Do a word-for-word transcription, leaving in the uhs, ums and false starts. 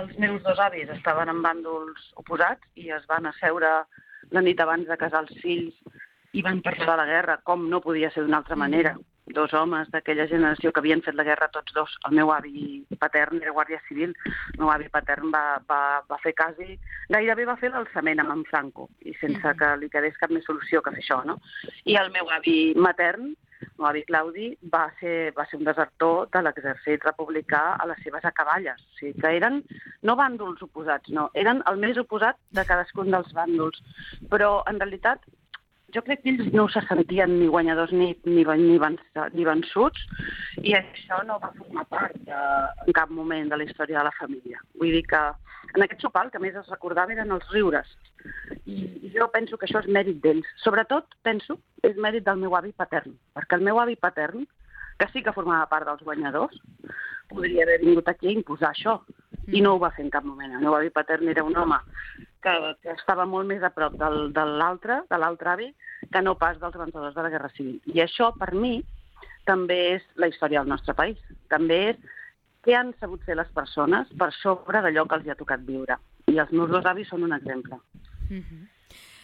els meus dos avis estaven en bàndols oposats i es van asseure la nit abans de casar els fills i van parlar de la guerra, com no podia ser d'una altra manera. Dos homes d'aquella generació que havien fet la guerra tots dos. El meu avi patern era guàrdia civil. El meu avi patern va, va, va fer quasi... Gairebé va fer l'alçament amb en Franco, i sense que li quedés cap més solució que fer això, no? I el meu avi matern, el meu avi Claudi, va ser, va ser un desertor de l'exèrcit republicà a les seves acaballes. O sigui que eren no bàndols oposats, no. Eren el més oposat de cadascun dels bàndols. Però, en realitat, jo crec que ells no se sentien ni guanyadors ni, ni, ni, ni vençuts, i això no va formar part de, en cap moment de la història de la família. Vull dir que en aquest sopar el que més es recordava eren els riures. I jo penso que això és mèrit d'ells. Sobretot, penso, és mèrit del meu avi patern, perquè el meu avi patern, que sí que formava part dels guanyadors, podria haver vingut aquí a imposar això, i no ho va fer en cap moment. El meu avi patern era un home que, que estava molt més a prop del, de l'altre, de l'altre avi, que no pas dels vencedors de la Guerra Civil. I això, per mi, també és la història del nostre país. També és què han sabut fer les persones per sobre d'allò que els hi ha tocat viure. I els meus dos avis són un exemple. Mm-hmm.